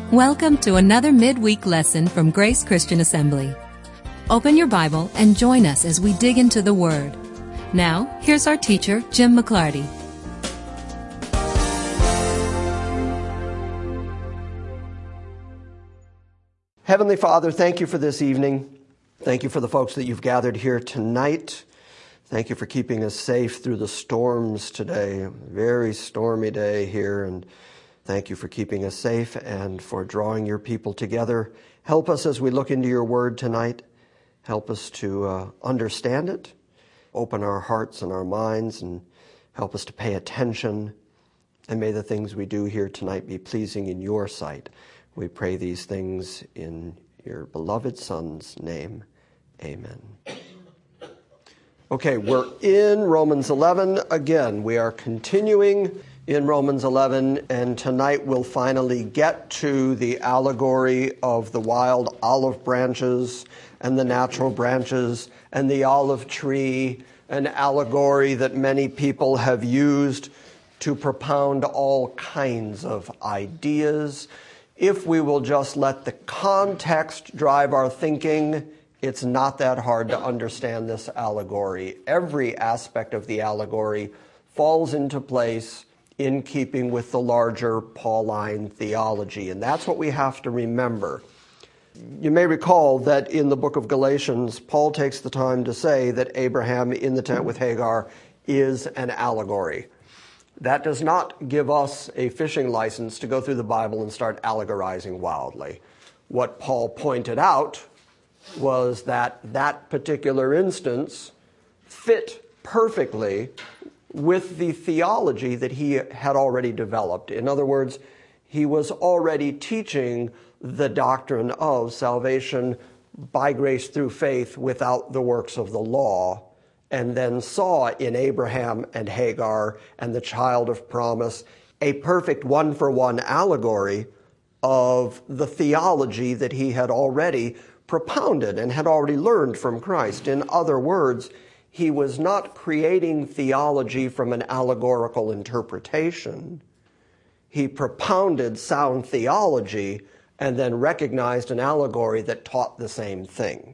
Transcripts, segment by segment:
Welcome to another midweek lesson from Grace Christian Assembly. Open your Bible and join us as we dig into the Word. Now, here's our teacher, Jim McClarty. Heavenly Father, thank you for this evening. Thank you for the folks that you've gathered here tonight. Thank you for keeping us safe through the storms today. A very stormy day here, and thank you for keeping us safe and for drawing your people together. Help us as we look into your word tonight. Help us to understand it. Open our hearts and our minds and help us to pay attention. And may the things we do here tonight be pleasing in your sight. We pray these things in your beloved Son's name. Amen. Okay, we're in Romans 11 again. We are continuing in Romans 11, and tonight we'll finally get to the allegory of the wild olive branches and the natural branches and the olive tree, an allegory that many people have used to propound all kinds of ideas. If we will just let the context drive our thinking, it's not that hard to understand this allegory. Every aspect of the allegory falls into place in keeping with the larger Pauline theology. And that's what we have to remember. You may recall that in the book of Galatians, Paul takes the time to say that Abraham in the tent with Hagar is an allegory. That does not give us a fishing license to go through the Bible and start allegorizing wildly. What Paul pointed out was that that particular instance fit perfectly with the theology that he had already developed. In other words, he was already teaching the doctrine of salvation by grace through faith without the works of the law, and then saw in Abraham and Hagar and the child of promise a perfect one-for-one allegory of the theology that he had already propounded and had already learned from Christ. In other words, he was not creating theology from an allegorical interpretation. He propounded sound theology and then recognized an allegory that taught the same thing.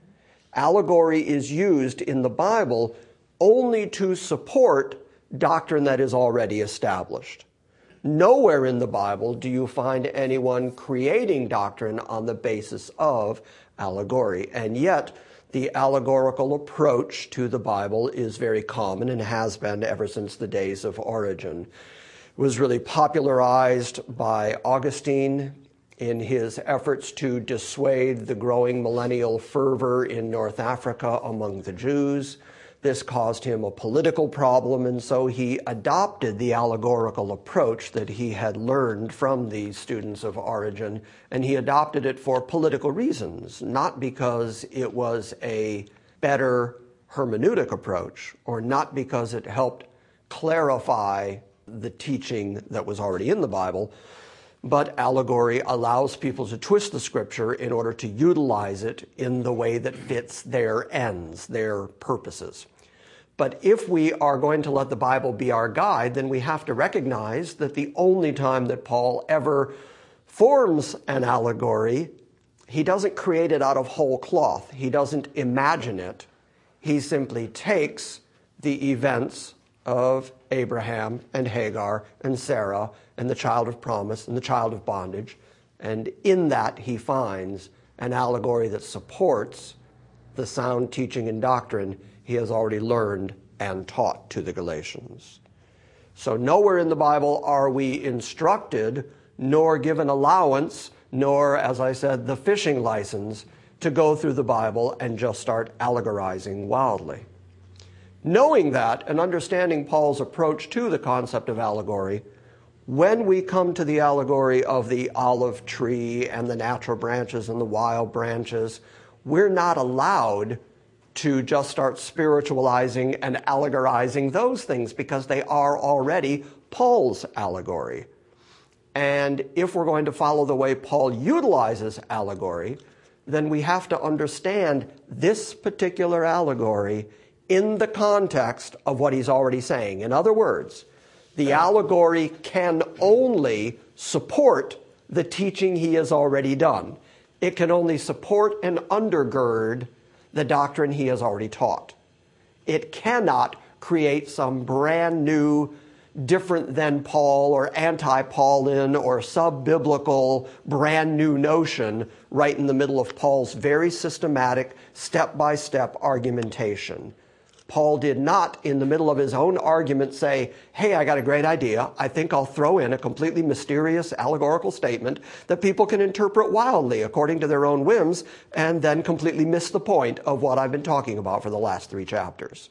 Allegory is used in the Bible only to support doctrine that is already established. Nowhere in the Bible do you find anyone creating doctrine on the basis of allegory. And yet, the allegorical approach to the Bible is very common and has been ever since the days of Origen. It was really popularized by Augustine in his efforts to dissuade the growing millennial fervor in North Africa among the Jews. This caused him a political problem, and so he adopted the allegorical approach that he had learned from the students of Origen, and he adopted it for political reasons, not because it was a better hermeneutic approach, or not because it helped clarify the teaching that was already in the Bible, but allegory allows people to twist the scripture in order to utilize it in the way that fits their ends, their purposes. But if we are going to let the Bible be our guide, then we have to recognize that the only time that Paul ever forms an allegory, he doesn't create it out of whole cloth. He doesn't imagine it. He simply takes the events of Abraham and Hagar and Sarah and the child of promise and the child of bondage, and in that he finds an allegory that supports the sound teaching and doctrine he has already learned and taught to the Galatians. So nowhere in the Bible are we instructed, nor given allowance, nor, as I said, the fishing license to go through the Bible and just start allegorizing wildly. Knowing that and understanding Paul's approach to the concept of allegory, when we come to the allegory of the olive tree and the natural branches and the wild branches, we're not allowed to just start spiritualizing and allegorizing those things because they are already Paul's allegory. And if we're going to follow the way Paul utilizes allegory, then we have to understand this particular allegory in the context of what he's already saying. In other words, the allegory can only support the teaching he has already done. It can only support and undergird the doctrine he has already taught. It cannot create some brand new, different than Paul or anti-Pauline or sub-biblical brand new notion right in the middle of Paul's very systematic, step-by-step argumentation. Paul did not, in the middle of his own argument, say, hey, I got a great idea. I think I'll throw in a completely mysterious allegorical statement that people can interpret wildly according to their own whims, and then completely miss the point of what I've been talking about for the last 3 chapters.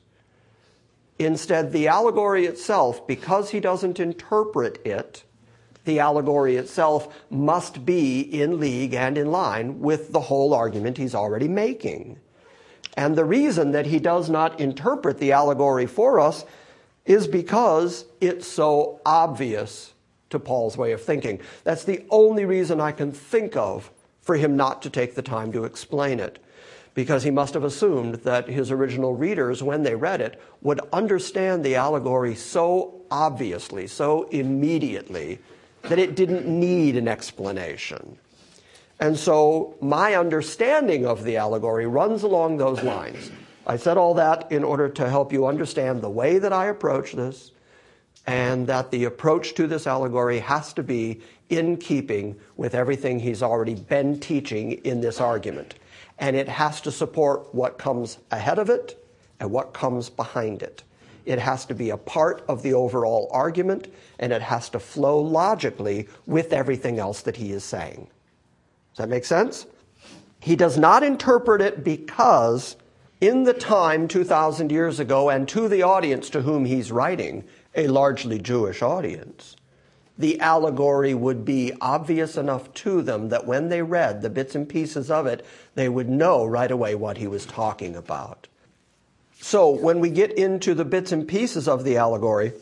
Instead, the allegory itself, because he doesn't interpret it, the allegory itself must be in league and in line with the whole argument he's already making. And the reason that he does not interpret the allegory for us is because it's so obvious to Paul's way of thinking. That's the only reason I can think of for him not to take the time to explain it. Because he must have assumed that his original readers, when they read it, would understand the allegory so obviously, so immediately, that it didn't need an explanation. And so my understanding of the allegory runs along those lines. I said all that in order to help you understand the way that I approach this, and that the approach to this allegory has to be in keeping with everything he's already been teaching in this argument. And it has to support what comes ahead of it and what comes behind it. It has to be a part of the overall argument, and it has to flow logically with everything else that he is saying. Does that make sense? He does not interpret it because in the time 2,000 years ago, and to the audience to whom he's writing, a largely Jewish audience, the allegory would be obvious enough to them that when they read the bits and pieces of it, they would know right away what he was talking about. So when we get into the bits and pieces of the allegory,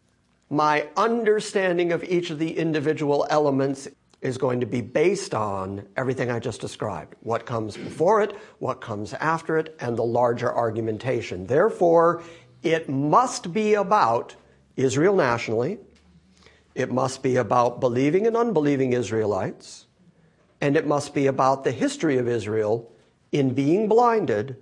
my understanding of each of the individual elements is going to be based on everything I just described. What comes before it, what comes after it, and the larger argumentation. Therefore, it must be about Israel nationally. It must be about believing and unbelieving Israelites. And it must be about the history of Israel in being blinded.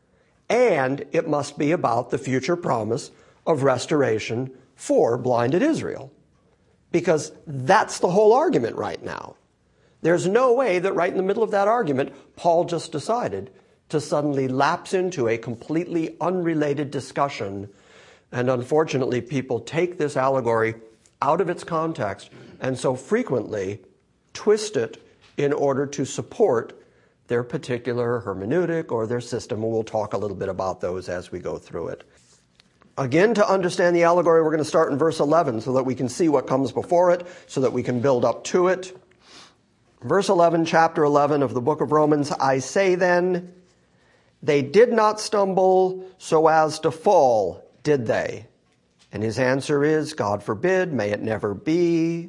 And it must be about the future promise of restoration for blinded Israel. Because that's the whole argument right now. There's no way that right in the middle of that argument, Paul just decided to suddenly lapse into a completely unrelated discussion. And unfortunately, people take this allegory out of its context and so frequently twist it in order to support their particular hermeneutic or their system. And we'll talk a little bit about those as we go through it. Again, to understand the allegory, we're going to start in verse 11 so that we can see what comes before it, so that we can build up to it. Verse 11, chapter 11 of the book of Romans, I say then, they did not stumble so as to fall, did they? And his answer is, God forbid, may it never be.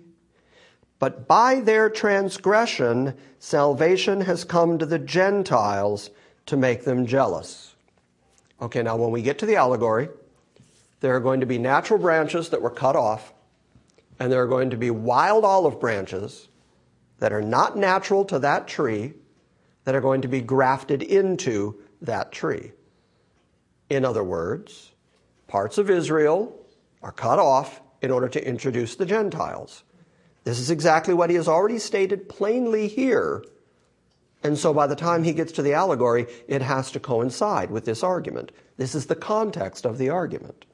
But by their transgression, salvation has come to the Gentiles to make them jealous. Okay, now when we get to the allegory, there are going to be natural branches that were cut off, and there are going to be wild olive branches that are not natural to that tree that are going to be grafted into that tree. In other words, parts of Israel are cut off in order to introduce the Gentiles. This is exactly what he has already stated plainly here. And so by the time he gets to the allegory, it has to coincide with this argument. This is the context of the argument.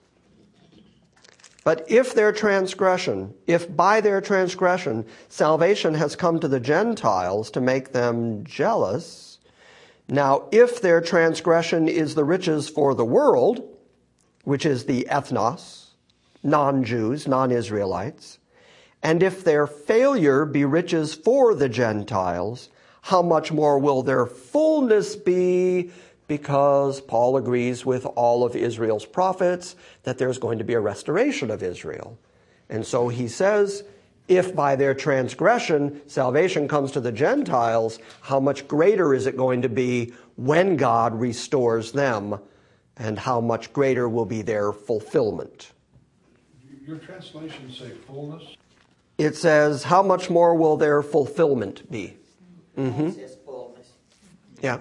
But if by their transgression, salvation has come to the Gentiles to make them jealous, now if their transgression is the riches for the world, which is the ethnos, non-Jews, non-Israelites, and if their failure be riches for the Gentiles, how much more will their fullness be? Because Paul agrees with all of Israel's prophets that there's going to be a restoration of Israel. And so he says, if by their transgression salvation comes to the Gentiles, how much greater is it going to be when God restores them, and how much greater will be their fulfillment? Your translations say fullness? it says, how much more will their fulfillment be? Yeah.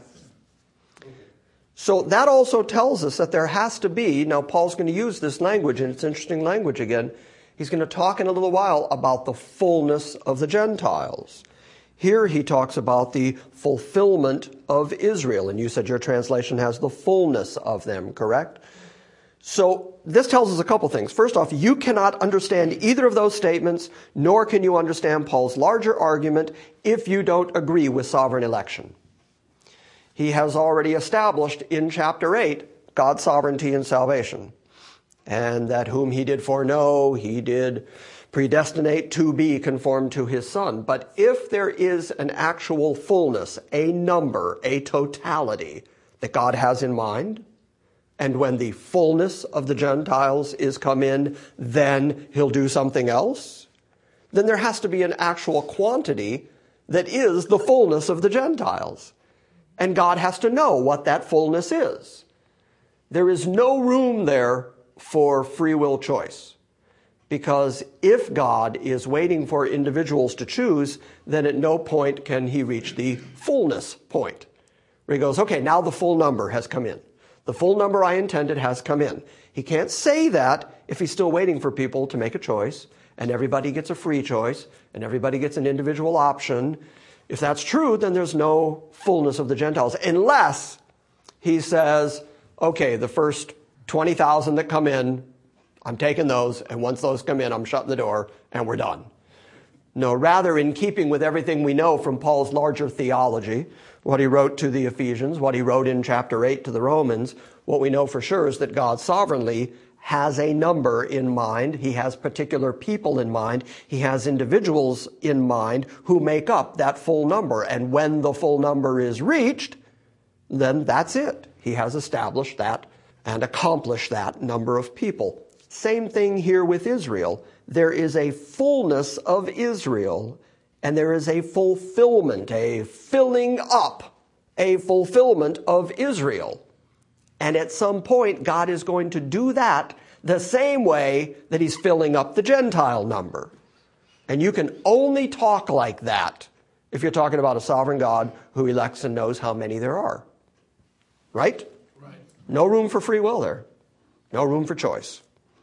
So that also tells us that there has to be, now Paul's going to use this language, and it's interesting language again. He's going to talk in a little while about the fullness of the Gentiles. Here he talks about the fulfillment of Israel, and you said your translation has the fullness of them, correct? So this tells us a couple things. First off, you cannot understand either of those statements, nor can you understand Paul's larger argument if you don't agree with sovereign election. He has already established in chapter 8 God's sovereignty and salvation, and that whom he did foreknow, he did predestinate to be conformed to his Son. But if there is an actual fullness, a number, a totality that God has in mind, and when the fullness of the Gentiles is come in, then he'll do something else, then there has to be an actual quantity that is the fullness of the Gentiles. And God has to know what that fullness is. There is no room there for free will choice. Because if God is waiting for individuals to choose, then at no point can he reach the fullness point. Where he goes, okay, now the full number has come in. The full number I intended has come in. He can't say that if he's still waiting for people to make a choice, and everybody gets a free choice, and everybody gets an individual option. If that's true, then there's no fullness of the Gentiles, unless he says, okay, the first 20,000 that come in, I'm taking those, and once those come in, I'm shutting the door, and we're done. No, rather, in keeping with everything we know from Paul's larger theology, what he wrote to the Ephesians, what he wrote in chapter 8 to the Romans, what we know for sure is that God sovereignly has a number in mind. He has particular people in mind. He has individuals in mind who make up that full number. And when the full number is reached, then that's it. He has established that and accomplished that number of people. Same thing here with Israel. There is a fullness of Israel, and there is a fulfillment, a filling up, a fulfillment of Israel. And at some point, God is going to do that the same way that he's filling up the Gentile number. And you can only talk like that if you're talking about a sovereign God who elects and knows how many there are. Right? Right. No room for free will there. No room for choice.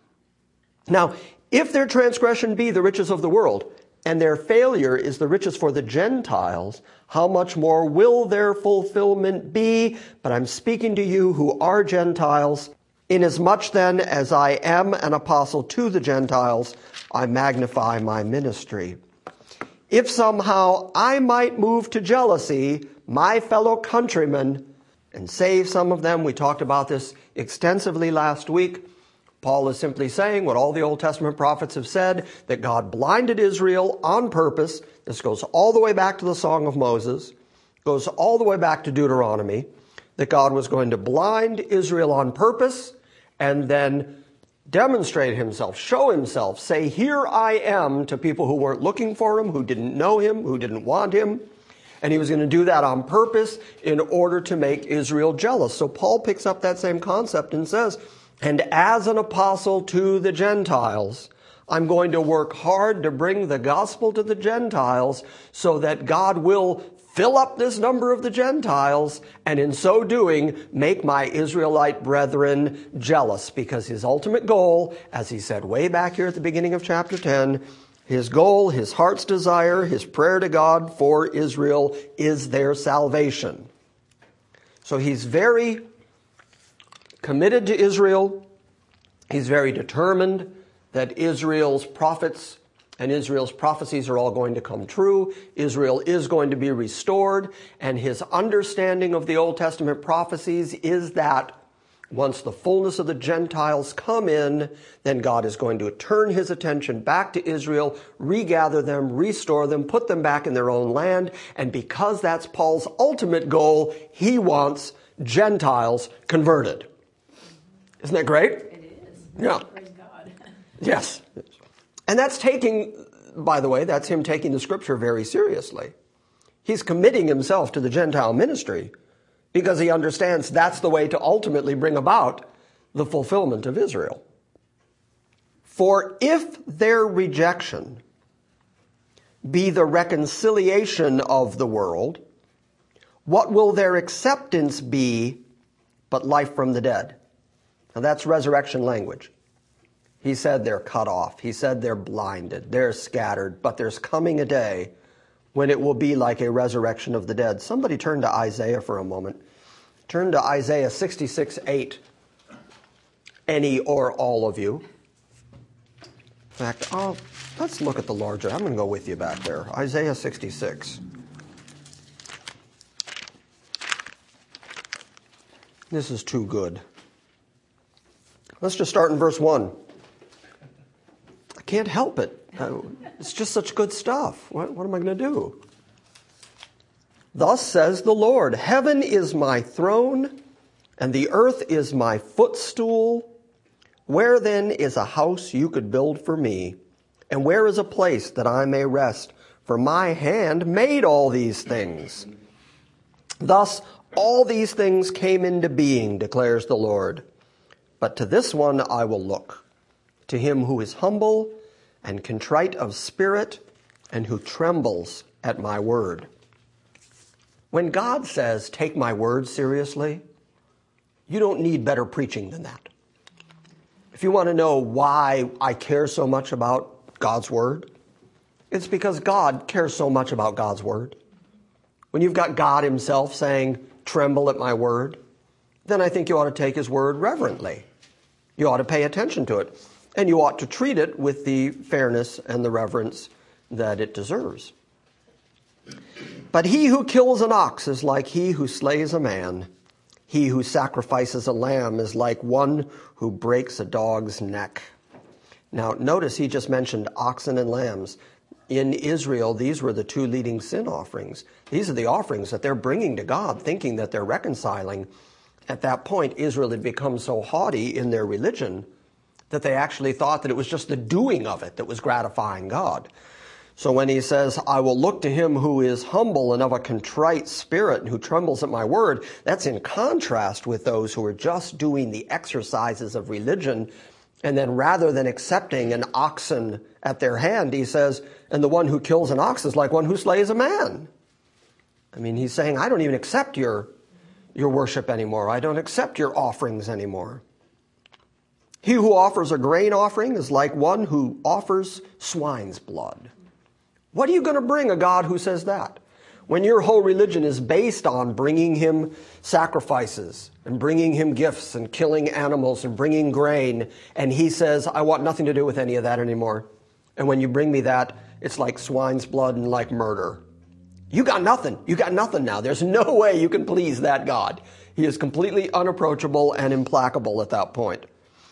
Now, if their transgression be the riches of the world, and their failure is the riches for the Gentiles, how much more will their fulfillment be? But I'm speaking to you who are Gentiles. Inasmuch then as I am an apostle to the Gentiles, I magnify my ministry. If somehow I might move to jealousy my fellow countrymen and save some of them, we talked about this extensively last week. Paul is simply saying what all the Old Testament prophets have said, that God blinded Israel on purpose. This goes all the way back to the Song of Moses, goes all the way back to Deuteronomy, that God was going to blind Israel on purpose and then demonstrate himself, show himself, say, here I am to people who weren't looking for him, who didn't know him, who didn't want him. And he was going to do that on purpose in order to make Israel jealous. So Paul picks up that same concept and says, and as an apostle to the Gentiles, I'm going to work hard to bring the gospel to the Gentiles so that God will fill up this number of the Gentiles, and in so doing, make my Israelite brethren jealous. Because his ultimate goal, as he said way back here at the beginning of chapter 10, his goal, his heart's desire, his prayer to God for Israel is their salvation. So he's very committed to Israel. He's very determined that Israel's prophets and Israel's prophecies are all going to come true. Israel is going to be restored. And his understanding of the Old Testament prophecies is that once the fullness of the Gentiles come in, then God is going to turn his attention back to Israel, regather them, restore them, put them back in their own land. And because that's Paul's ultimate goal, he wants Gentiles converted. Isn't that great? It is. Yeah. Praise God. Yes. And that's by the way, that's him taking the scripture very seriously. He's committing himself to the Gentile ministry because he understands that's the way to ultimately bring about the fulfillment of Israel. For if their rejection be the reconciliation of the world, what will their acceptance be but life from the dead? Now that's resurrection language. He said they're cut off. He said they're blinded. They're scattered. But there's coming a day when it will be like a resurrection of the dead. Somebody turn to Isaiah for a moment. Turn to Isaiah 66:8. Any or all of you. In fact, let's look at the larger. I'm going to go with you back there. Isaiah 66. This is too good. Let's just start in verse 1. I can't help it. It's just such good stuff. What am I going to do? Thus says the Lord, heaven is my throne, and the earth is my footstool. Where then is a house you could build for me? And where is a place that I may rest? For my hand made all these things. Thus all these things came into being, declares the Lord. But to this one I will look, to him who is humble and contrite of spirit, and who trembles at my word. When God says, take my word seriously, you don't need better preaching than that. If you want to know why I care so much about God's word, it's because God cares so much about God's word. When you've got God himself saying, tremble at my word, then I think you ought to take his word reverently. You ought to pay attention to it. And you ought to treat it with the fairness and the reverence that it deserves. But he who kills an ox is like he who slays a man. He who sacrifices a lamb is like one who breaks a dog's neck. Now, notice he just mentioned oxen and lambs. In Israel, these were the two leading sin offerings. These are the offerings that they're bringing to God, thinking that they're reconciling. At that point, Israel had become so haughty in their religion that they actually thought that it was just the doing of it that was gratifying God. So when he says, I will look to him who is humble and of a contrite spirit and who trembles at my word, that's in contrast with those who are just doing the exercises of religion. And then rather than accepting an oxen at their hand, he says, and the one who kills an ox is like one who slays a man. I mean, he's saying, I don't even accept your worship anymore. I don't accept your offerings anymore. He who offers a grain offering is like one who offers swine's blood. What are you going to bring a God who says that? When your whole religion is based on bringing him sacrifices and bringing him gifts and killing animals and bringing grain, and he says, I want nothing to do with any of that anymore. And when you bring me that, it's like swine's blood and like murder. You got nothing. You got nothing now. There's no way you can please that God. He is completely unapproachable and implacable at that point.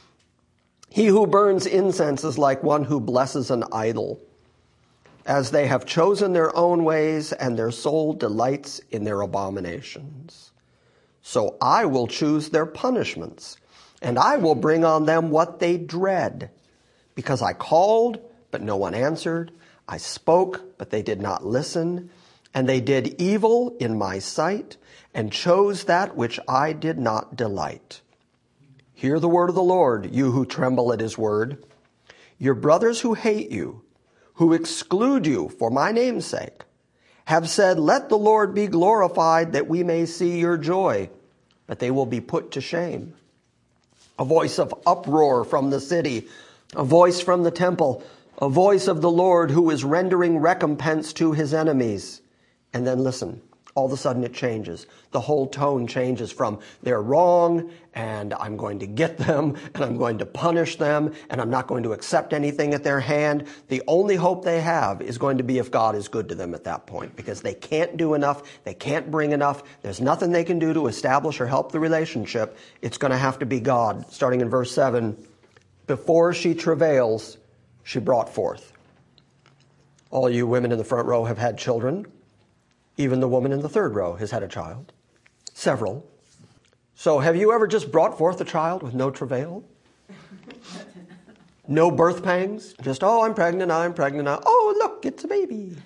He who burns incense is like one who blesses an idol, as they have chosen their own ways, and their soul delights in their abominations. So I will choose their punishments, and I will bring on them what they dread. Because I called, but no one answered. I spoke, but they did not listen. And they did evil in my sight, and chose that which I did not delight. Hear the word of the Lord, you who tremble at his word. Your brothers who hate you, who exclude you for my name's sake, have said, let the Lord be glorified that we may see your joy, but they will be put to shame. A voice of uproar from the city, a voice from the temple, a voice of the Lord who is rendering recompense to his enemies. And then listen, all of a sudden it changes. The whole tone changes from they're wrong and I'm going to get them and I'm going to punish them and I'm not going to accept anything at their hand. The only hope they have is going to be if God is good to them at that point, because they can't do enough. They can't bring enough. There's nothing they can do to establish or help the relationship. It's going to have to be God. Starting in verse 7, before she travails, she brought forth. All you women in the front row have had children. Even the woman in the third row has had a child. Several. So have you ever just brought forth a child with no travail? No birth pangs? Just, oh, I'm pregnant. Oh, look, it's a baby.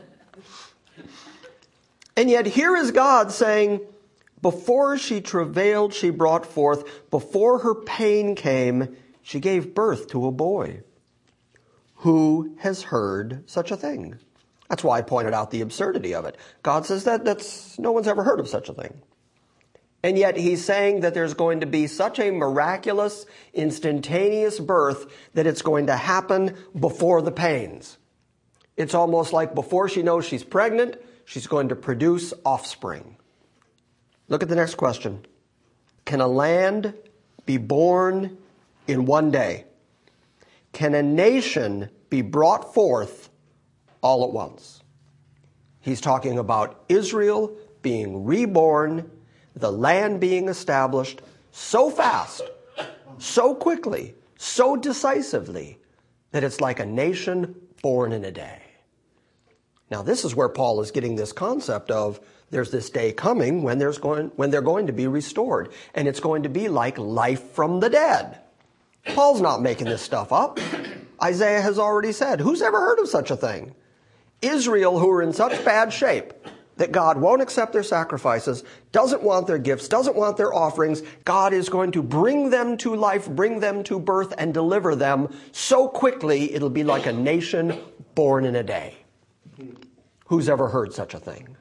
And yet here is God saying, before she travailed, she brought forth. Before her pain came, she gave birth to a boy. Who has heard such a thing? That's why I pointed out the absurdity of it. God says that's no one's ever heard of such a thing. And yet he's saying that there's going to be such a miraculous, instantaneous birth that it's going to happen before the pains. It's almost like before she knows she's pregnant, she's going to produce offspring. Look at the next question. Can a land be born in one day? Can a nation be brought forth all at once? He's talking about Israel being reborn, the land being established so fast, so quickly, so decisively, that it's like a nation born in a day. Now, this is where Paul is getting this concept of there's this day coming when they're going to be restored, and it's going to be like life from the dead. Paul's not making this stuff up. Isaiah has already said, who's ever heard of such a thing? Israel, who are in such bad shape that God won't accept their sacrifices, doesn't want their gifts, doesn't want their offerings, God is going to bring them to life, bring them to birth, and deliver them so quickly it'll be like a nation born in a day. Who's ever heard such a thing?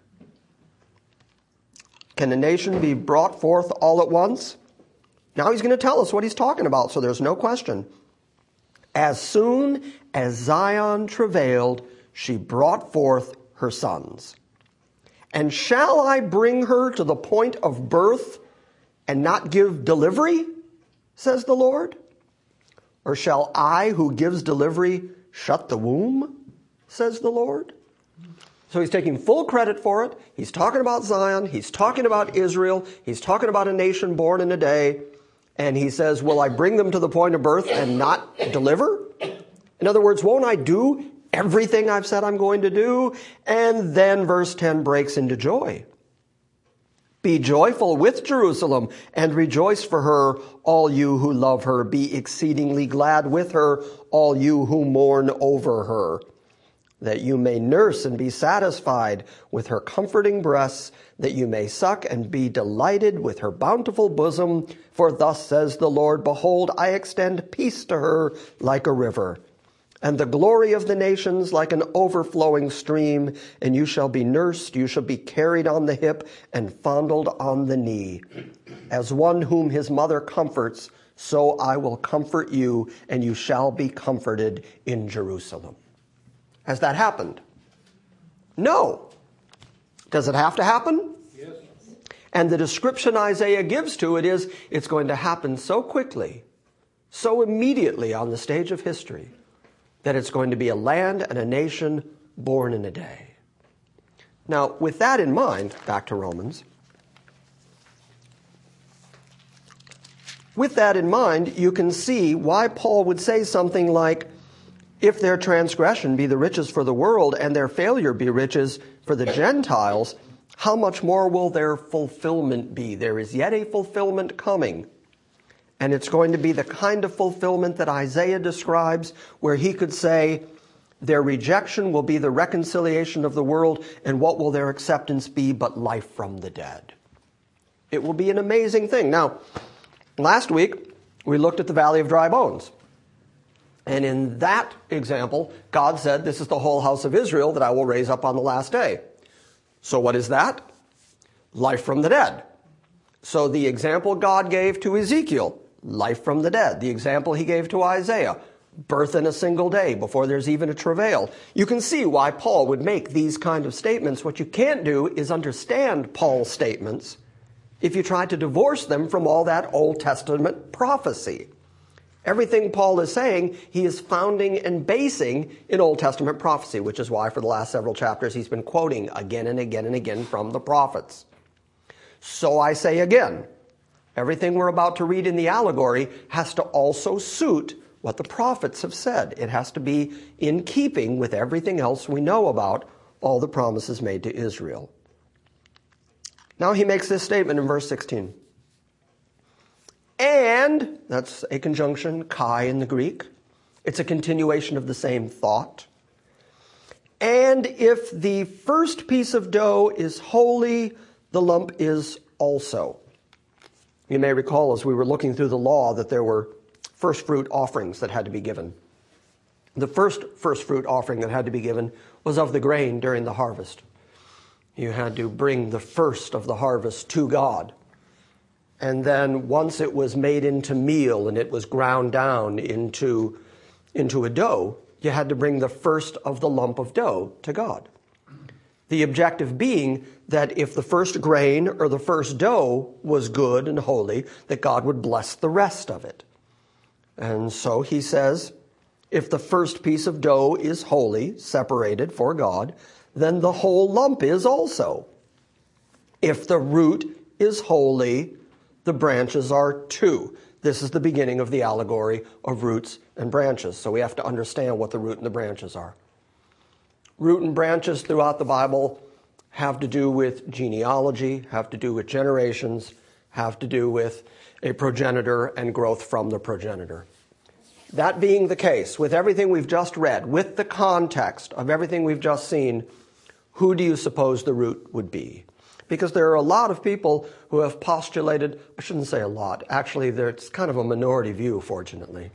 Can a nation be brought forth all at once? Now he's going to tell us what he's talking about, so there's no question. As soon as Zion travailed, she brought forth her sons. And shall I bring her to the point of birth and not give delivery, says the Lord? Or shall I, who gives delivery, shut the womb, says the Lord? So he's taking full credit for it. He's talking about Zion. He's talking about Israel. He's talking about a nation born in a day. And he says, will I bring them to the point of birth and not deliver? In other words, won't I do everything I've said I'm going to do? And then verse 10 breaks into joy. Be joyful with Jerusalem and rejoice for her, all you who love her. Be exceedingly glad with her, all you who mourn over her, that you may nurse and be satisfied with her comforting breasts, that you may suck and be delighted with her bountiful bosom. For thus says the Lord, behold, I extend peace to her like a river, and the glory of the nations like an overflowing stream. And you shall be nursed, you shall be carried on the hip and fondled on the knee. As one whom his mother comforts, so I will comfort you, and you shall be comforted in Jerusalem. Has that happened? No. Does it have to happen? Yes. And the description Isaiah gives to it is, it's going to happen so quickly, so immediately on the stage of history, that it's going to be a land and a nation born in a day. Now, with that in mind, back to Romans. With that in mind, you can see why Paul would say something like, if their transgression be the riches for the world and their failure be riches for the Gentiles, how much more will their fulfillment be? There is yet a fulfillment coming. And it's going to be the kind of fulfillment that Isaiah describes, where he could say, their rejection will be the reconciliation of the world, and what will their acceptance be but life from the dead? It will be an amazing thing. Now, last week, we looked at the Valley of Dry Bones. And in that example, God said, this is the whole house of Israel that I will raise up on the last day. So what is that? Life from the dead. So the example God gave to Ezekiel, life from the dead. The example he gave to Isaiah, birth in a single day before there's even a travail. You can see why Paul would make these kind of statements. What you can't do is understand Paul's statements if you try to divorce them from all that Old Testament prophecy. Everything Paul is saying, he is founding and basing in Old Testament prophecy, which is why for the last several chapters he's been quoting again and again and again from the prophets. So I say again, everything we're about to read in the allegory has to also suit what the prophets have said. It has to be in keeping with everything else we know about all the promises made to Israel. Now he makes this statement in verse 16. And, that's a conjunction, kai in the Greek. It's a continuation of the same thought. And if the first piece of dough is holy, the lump is also. You may recall as we were looking through the law that there were first fruit offerings that had to be given. The first fruit offering that had to be given was of the grain during the harvest. You had to bring the first of the harvest to God. And then once it was made into meal and it was ground down into a dough, you had to bring the first of the lump of dough to God. The objective being that if the first grain or the first dough was good and holy, that God would bless the rest of it. And so he says, if the first piece of dough is holy, separated for God, then the whole lump is also. If the root is holy, the branches are too. This is the beginning of the allegory of roots and branches. So we have to understand what the root and the branches are. Root and branches throughout the Bible have to do with genealogy, have to do with generations, have to do with a progenitor and growth from the progenitor. That being the case, with everything we've just read, with the context of everything we've just seen, who do you suppose the root would be? Because there are a lot of people who have postulated, I shouldn't say a lot, actually it's kind of a minority view, fortunately,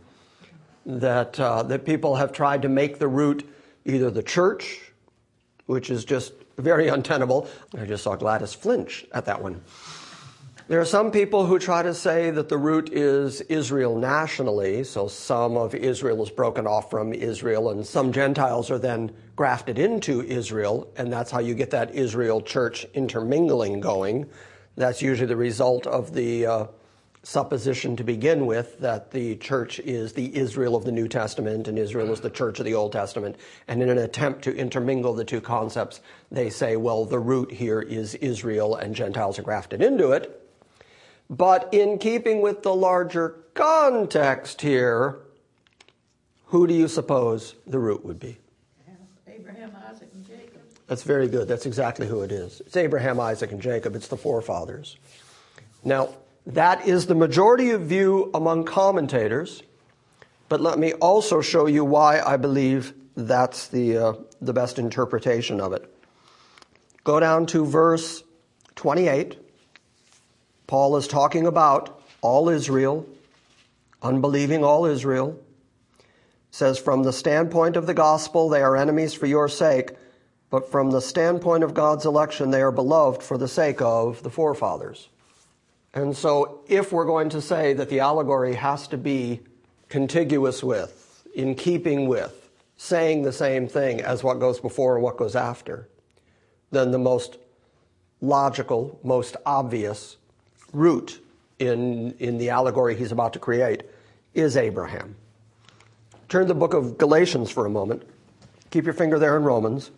that people have tried to make the root either the church, which is just very untenable. I just saw Gladys flinch at that one. There are some people who try to say that the root is Israel nationally, so some of Israel is broken off from Israel, and some Gentiles are then grafted into Israel, and that's how you get that Israel church intermingling going. That's usually the result of the supposition to begin with that the church is the Israel of the New Testament and Israel is the church of the Old Testament. And in an attempt to intermingle the two concepts, they say, well, the root here is Israel and Gentiles are grafted into it. But in keeping with the larger context here, who do you suppose the root would be? Abraham, Isaac, and Jacob. That's very good. That's exactly who it is. It's Abraham, Isaac, and Jacob. It's the forefathers. Now, that is the majority of view among commentators, but let me also show you why I believe that's the best interpretation of it. Go down to verse 28. Paul is talking about all Israel, unbelieving all Israel. Says, from the standpoint of the gospel, they are enemies for your sake, but from the standpoint of God's election, they are beloved for the sake of the forefathers. And so if we're going to say that the allegory has to be contiguous with, in keeping with, saying the same thing as what goes before and what goes after, then the most logical, most obvious root in the allegory he's about to create is Abraham. Turn to the book of Galatians for a moment. Keep your finger there in Romans.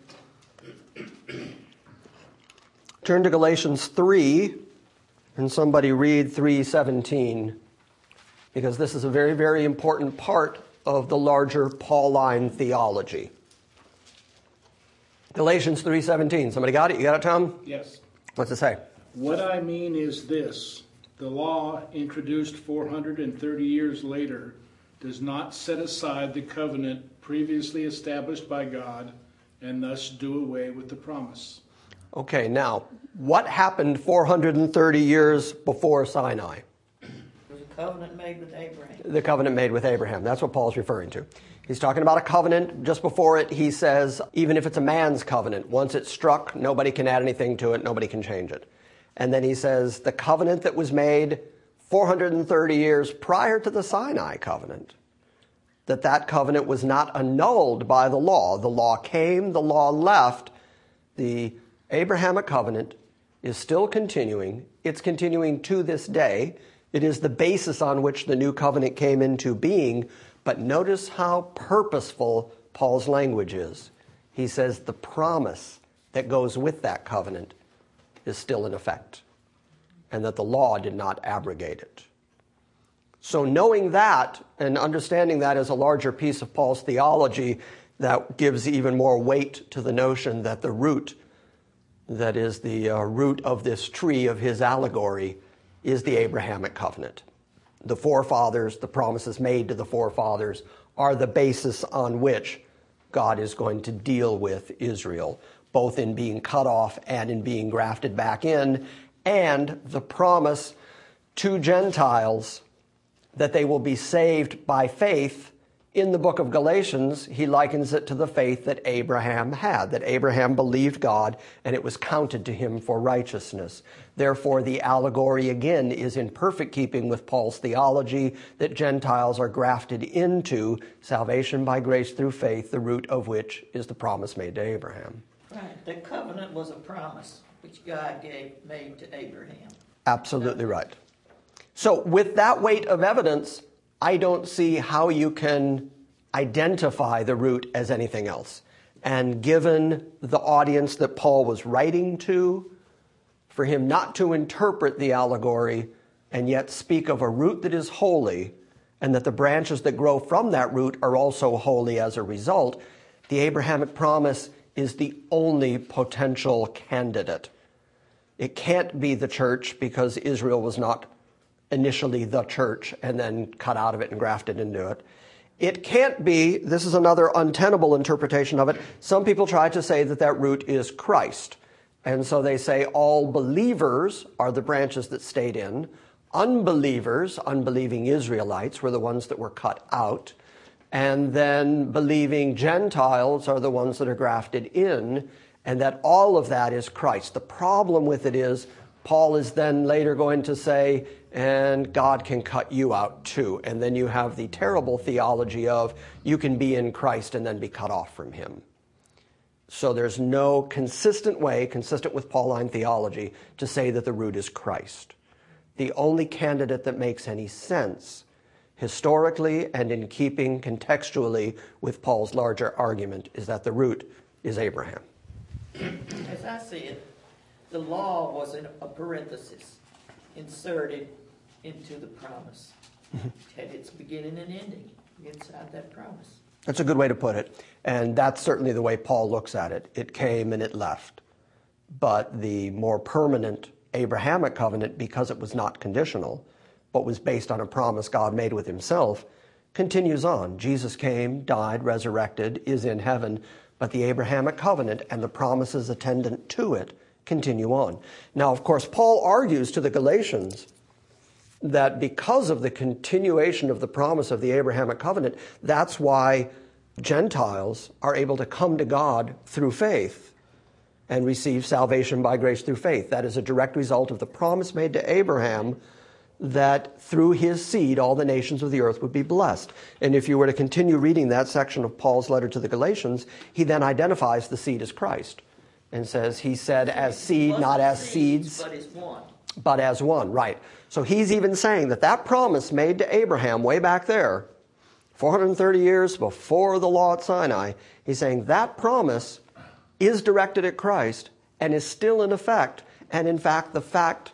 Turn to Galatians 3, and somebody read 3:17, because this is a very, very important part of the larger Pauline theology. Galatians 3:17. Somebody got it? You got it, Tom? Yes. What's it say? What I mean is this: the law, introduced 430 years later, does not set aside the covenant previously established by God and thus do away with the promise. Okay, now, what happened 430 years before Sinai? There was a covenant made with Abraham. The covenant made with Abraham. That's what Paul's referring to. He's talking about a covenant. Just before it, he says, even if it's a man's covenant, once it's struck, nobody can add anything to it, nobody can change it. And then he says, the covenant that was made 430 years prior to the Sinai covenant, that covenant was not annulled by the law. The law came, the law left. The Abrahamic covenant is still continuing. It's continuing to this day. It is the basis on which the new covenant came into being. But notice how purposeful Paul's language is. He says the promise that goes with that covenant is still in effect, and that the law did not abrogate it. So knowing that and understanding that as a larger piece of Paul's theology, that gives even more weight to the notion that the root, that is the root of this tree of his allegory, is the Abrahamic covenant. The forefathers, the promises made to the forefathers, are the basis on which God is going to deal with Israel, both in being cut off and in being grafted back in, and the promise to Gentiles that they will be saved by faith In the book of Galatians, he likens it to the faith that Abraham had, that Abraham believed God and it was counted to him for righteousness. Therefore, the allegory again is in perfect keeping with Paul's theology that Gentiles are grafted into salvation by grace through faith, the root of which is the promise made to Abraham. Right. The covenant was a promise which God made to Abraham. Absolutely right. So with that weight of evidence, I don't see how you can identify the root as anything else. And given the audience that Paul was writing to, for him not to interpret the allegory and yet speak of a root that is holy and that the branches that grow from that root are also holy as a result, the Abrahamic promise is the only potential candidate. It can't be the church because Israel was not initially the church and then cut out of it and grafted into it. It can't be, this is another untenable interpretation of it. Some people try to say that that root is Christ. And so they say all believers are the branches that stayed in. Unbelievers, unbelieving Israelites, were the ones that were cut out. And then believing Gentiles are the ones that are grafted in. And that all of that is Christ. The problem with it is Paul is then later going to say, and God can cut you out too. And then you have the terrible theology of you can be in Christ and then be cut off from him. So there's no consistent way, consistent with Pauline theology, to say that the root is Christ. The only candidate that makes any sense, historically and in keeping contextually with Paul's larger argument, is that the root is Abraham. As I see it, the law was in a parenthesis inserted into the promise. It had its beginning and ending inside that promise. That's a good way to put it. And that's certainly the way Paul looks at it. It came and it left. But the more permanent Abrahamic covenant, because it was not conditional, but was based on a promise God made with himself, continues on. Jesus came, died, resurrected, is in heaven, but the Abrahamic covenant and the promises attendant to it continue on. Now, of course, Paul argues to the Galatians that because of the continuation of the promise of the Abrahamic covenant, that's why Gentiles are able to come to God through faith and receive salvation by grace through faith. That is a direct result of the promise made to Abraham that through his seed all the nations of the earth would be blessed. And if you were to continue reading that section of Paul's letter to the Galatians, he then identifies the seed as Christ and says he said as seed, not as seeds, but as one. But as one, right. So he's even saying that that promise made to Abraham way back there, 430 years before the law at Sinai, he's saying that promise is directed at Christ and is still in effect, and in fact the fact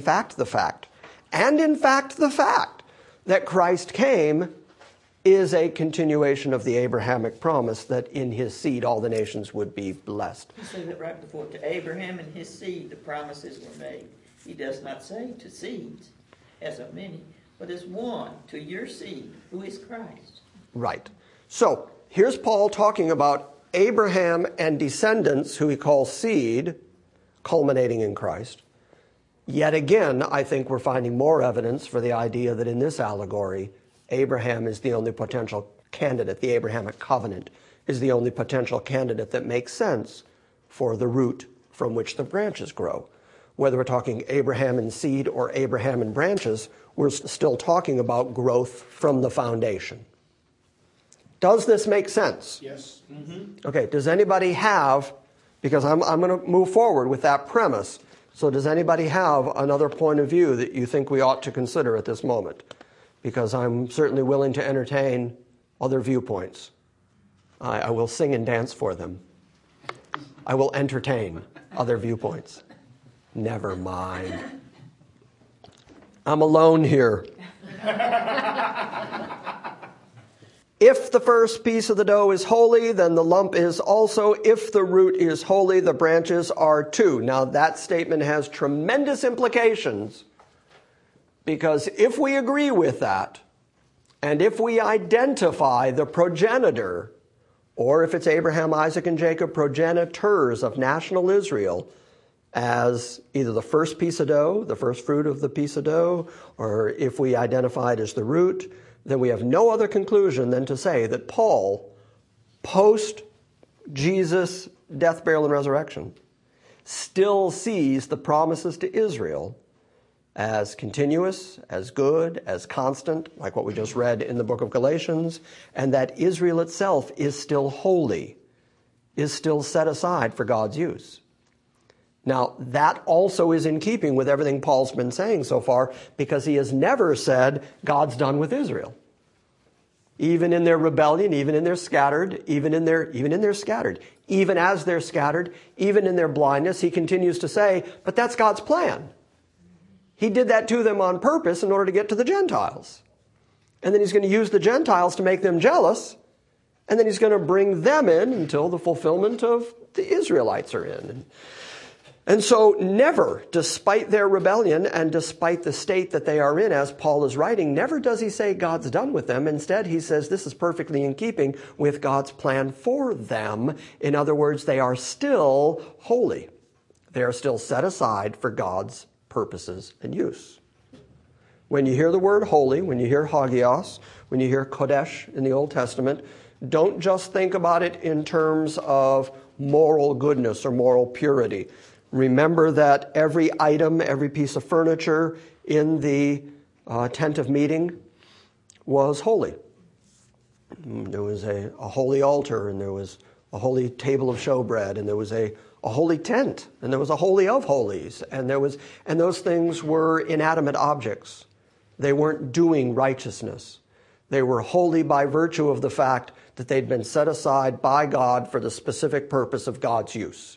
that Christ came is a continuation of the Abrahamic promise that in his seed all the nations would be blessed. He said that right before. To Abraham and his seed the promises were made. He does not say to seeds, as of many, but as one, to your seed, who is Christ. Right. So here's Paul talking about Abraham and descendants, who he calls seed, culminating in Christ. Yet again, I think we're finding more evidence for the idea that in this allegory, Abraham is the only potential candidate. The Abrahamic covenant is the only potential candidate that makes sense for the root from which the branches grow. Whether we're talking Abraham and seed or Abraham and branches, we're still talking about growth from the foundation. Does this make sense? Yes. Okay, does anybody have, because I'm going to move forward with that premise, so does anybody have another point of view that you think we ought to consider at this moment? Because I'm certainly willing to entertain other viewpoints. I will sing and dance for them. I will entertain other viewpoints. Never mind. I'm alone here. If the first piece of the dough is holy, then the lump is also. If the root is holy, the branches are too. Now that statement has tremendous implications, because if we agree with that, and if we identify the progenitor, or if it's Abraham, Isaac, and Jacob, progenitors of national Israel, as either the first piece of dough, the first fruit of the piece of dough, or if we identify it as the root, then we have no other conclusion than to say that Paul, post Jesus' death, burial, and resurrection, still sees the promises to Israel as continuous, as good, as constant, like what we just read in the book of Galatians, and that Israel itself is still holy, is still set aside for God's use. Now, that also is in keeping with everything Paul's been saying so far, because he has never said God's done with Israel. Even in their rebellion, even in their scattered, even as they're scattered, even in their blindness, he continues to say, but that's God's plan. He did that to them on purpose in order to get to the Gentiles. And then he's going to use the Gentiles to make them jealous. And then he's going to bring them in until the fulfillment of the Israelites are in. And so never, despite their rebellion and despite the state that they are in, as Paul is writing, never does he say God's done with them. Instead, he says this is perfectly in keeping with God's plan for them. In other words, they are still holy. They are still set aside for God's purposes and use. When you hear the word holy, when you hear hagios, when you hear kodesh in the Old Testament, don't just think about it in terms of moral goodness or moral purity. Remember that every item, every piece of furniture in the tent of meeting was holy. There was a holy altar, and there was a holy table of showbread, and there was a holy tent, and there was a holy of holies, and those things were inanimate objects. They weren't doing righteousness. They were holy by virtue of the fact that they'd been set aside by God for the specific purpose of God's use.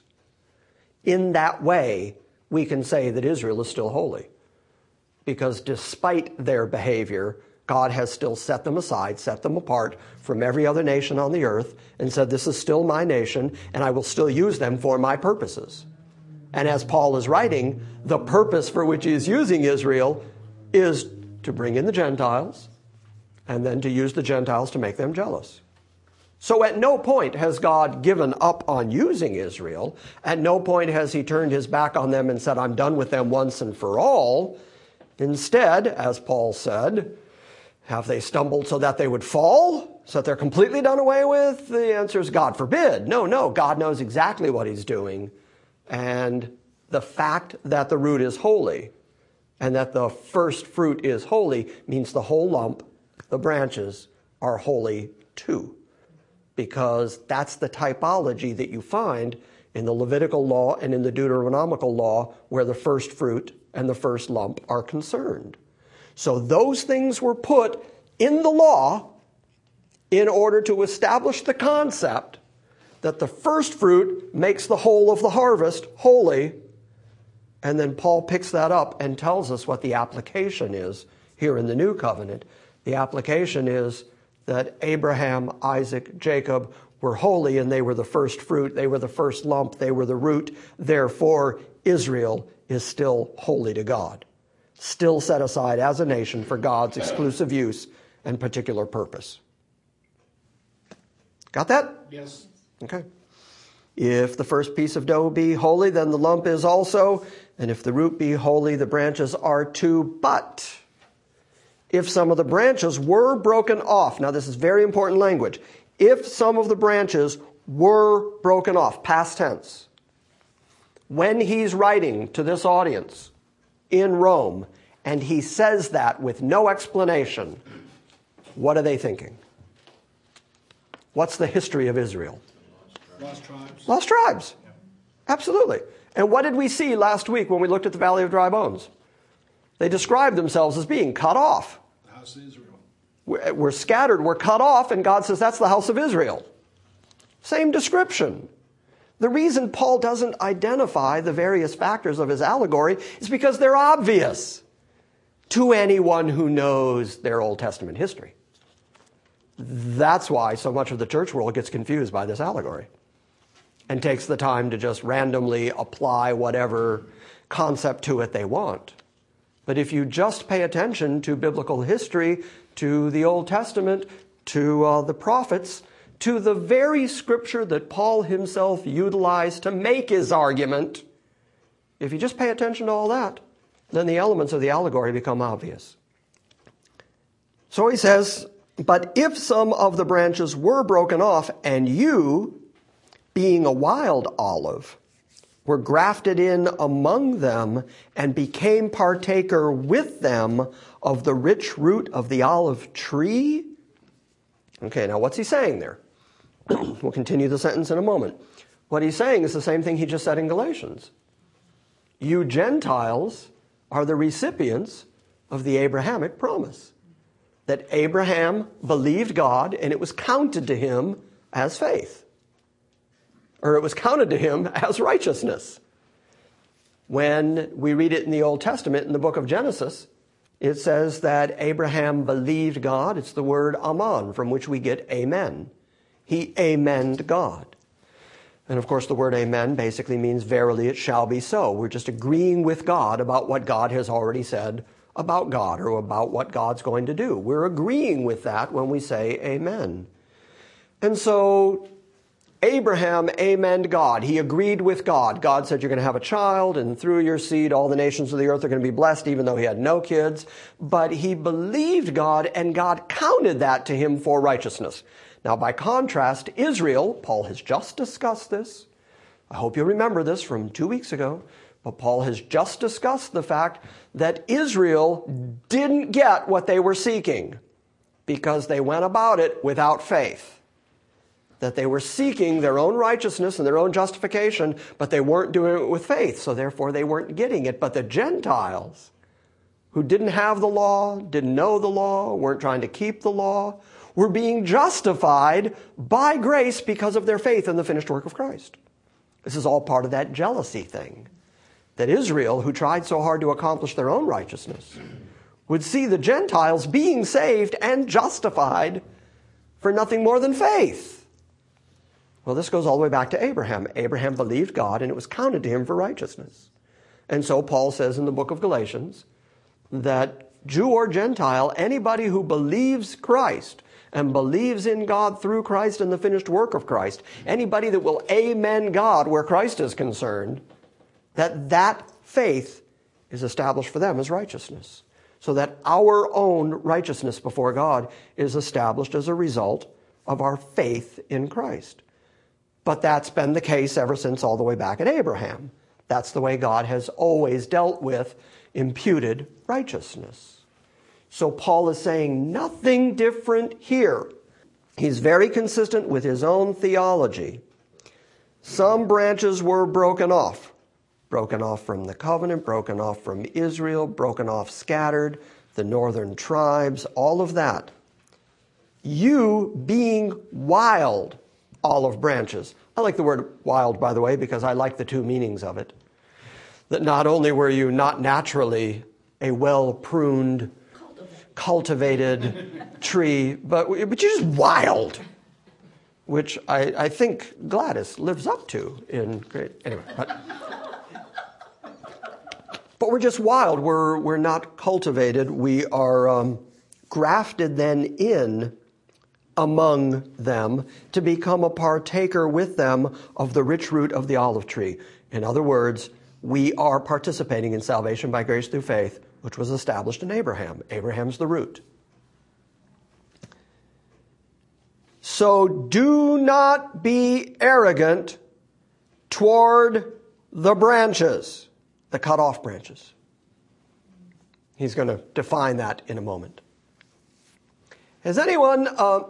In that way, we can say that Israel is still holy, because despite their behavior, God has still set them aside, set them apart from every other nation on the earth, and said, this is still my nation, and I will still use them for my purposes. And as Paul is writing, the purpose for which he is using Israel is to bring in the Gentiles, and then to use the Gentiles to make them jealous. So at no point has God given up on using Israel. At no point has he turned his back on them and said, I'm done with them once and for all. Instead, as Paul said, have they stumbled so that they would fall? So that they're completely done away with? The answer is God forbid. No, God knows exactly what he's doing. And the fact that the root is holy and that the first fruit is holy means the whole lump, the branches, are holy too. Because that's the typology that you find in the Levitical law and in the Deuteronomical law, where the first fruit and the first lump are concerned. So those things were put in the law in order to establish the concept that the first fruit makes the whole of the harvest holy. And then Paul picks that up and tells us what the application is here in the New Covenant. The application is that Abraham, Isaac, Jacob were holy, and they were the first fruit, they were the first lump, they were the root. Therefore, Israel is still holy to God, still set aside as a nation for God's exclusive use and particular purpose. Got that? Yes. Okay. If the first piece of dough be holy, then the lump is also, and if the root be holy, the branches are too. But if some of the branches were broken off, now this is very important language, if some of the branches were broken off, past tense, when he's writing to this audience in Rome, and he says that with no explanation, what are they thinking? What's the history of Israel? Lost tribes. Lost tribes. Absolutely. And what did we see last week when we looked at the Valley of Dry Bones? They described themselves as being cut off. The house of Israel. We're scattered, we're cut off, and God says that's the house of Israel. Same description. The reason Paul doesn't identify the various factors of his allegory is because they're obvious to anyone who knows their Old Testament history. That's why so much of the church world gets confused by this allegory and takes the time to just randomly apply whatever concept to it they want. But if you just pay attention to biblical history, to the Old Testament, to the prophets, to the very scripture that Paul himself utilized to make his argument, if you just pay attention to all that, then the elements of the allegory become obvious. So he says, but if some of the branches were broken off, and you, being a wild olive, were grafted in among them and became partaker with them of the rich root of the olive tree. Okay, now what's he saying there? We'll continue the sentence in a moment. What he's saying is the same thing he just said in Galatians. You Gentiles are the recipients of the Abrahamic promise. That Abraham believed God and it was counted to him as faith. Or it was counted to him as righteousness. When we read it in the Old Testament, in the book of Genesis, it says that Abraham believed God. It's the word amen, from which we get amen. He amened God. And of course, the word amen basically means verily it shall be so. We're just agreeing with God about what God has already said about God or about what God's going to do. We're agreeing with that when we say amen. And so Abraham amened God. He agreed with God. God said, you're going to have a child, and through your seed, all the nations of the earth are going to be blessed, even though he had no kids. But he believed God, and God counted that to him for righteousness. Now, by contrast, Israel, Paul has just discussed this. I hope you remember this from 2 weeks ago. But Paul has just discussed the fact that Israel didn't get what they were seeking because they went about it without faith. That they were seeking their own righteousness and their own justification, but they weren't doing it with faith, so therefore they weren't getting it. But the Gentiles, who didn't have the law, didn't know the law, weren't trying to keep the law, were being justified by grace because of their faith in the finished work of Christ. This is all part of that jealousy thing. That Israel, who tried so hard to accomplish their own righteousness, would see the Gentiles being saved and justified for nothing more than faith. Well, this goes all the way back to Abraham. Abraham believed God, and it was counted to him for righteousness. And so Paul says in the book of Galatians that Jew or Gentile, anybody who believes Christ and believes in God through Christ and the finished work of Christ, anybody that will amen God where Christ is concerned, that faith is established for them as righteousness. So that our own righteousness before God is established as a result of our faith in Christ. But that's been the case ever since all the way back at Abraham. That's the way God has always dealt with imputed righteousness. So Paul is saying nothing different here. He's very consistent with his own theology. Some branches were broken off from the covenant, broken off from Israel, broken off scattered, the northern tribes, all of that. You being wild olive branches. I like the word wild, by the way, because I like the two meanings of it. That not only were you not naturally a well-pruned, cultivated tree, but you're just wild, which I think Gladys lives up to in great. Anyway, but we're just wild. We're not cultivated. We are grafted then in among them to become a partaker with them of the rich root of the olive tree. In other words, we are participating in salvation by grace through faith, which was established in Abraham. Abraham's the root. So do not be arrogant toward the branches, the cut off branches. He's going to define that in a moment. Has anyone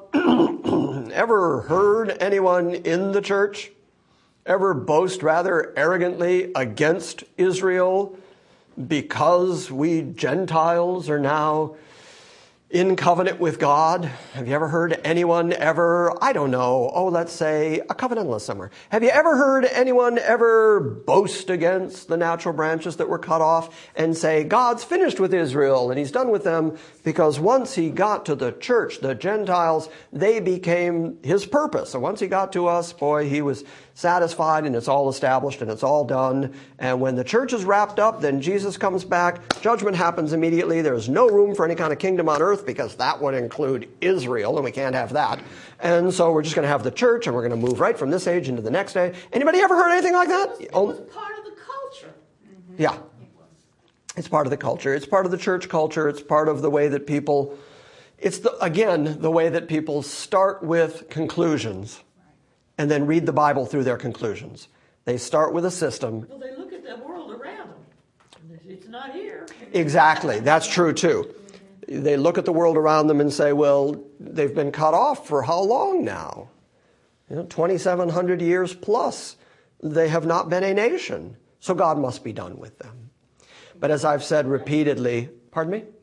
ever heard anyone in the church ever boast rather arrogantly against Israel because we Gentiles are now in covenant with God? Have you ever heard anyone ever, let's say a covenantalist somewhere. Have you ever heard anyone ever boast against the natural branches that were cut off and say, God's finished with Israel and he's done with them because once he got to the church, the Gentiles, they became his purpose. And once he got to us, boy, he was satisfied and it's all established and it's all done. And when the church is wrapped up, then Jesus comes back. Judgment happens immediately. There's no room for any kind of kingdom on earth because that would include Israel and we can't have that. And so we're just going to have the church and we're going to move right from this age into the next age. Anybody ever heard anything like that? It was part of the culture. Mm-hmm. Yeah. It's part of the culture. It's part of the church culture. It's part of the way that people It's, again, the way that people start with conclusions and then read the Bible through their conclusions. They start with a system. Well, they look at the world around them. It's not here. Exactly. That's true, too. They look at the world around them and say, well, they've been cut off for how long now? 2,700 years plus. They have not been a nation. So God must be done with them. But as I've said repeatedly, pardon me?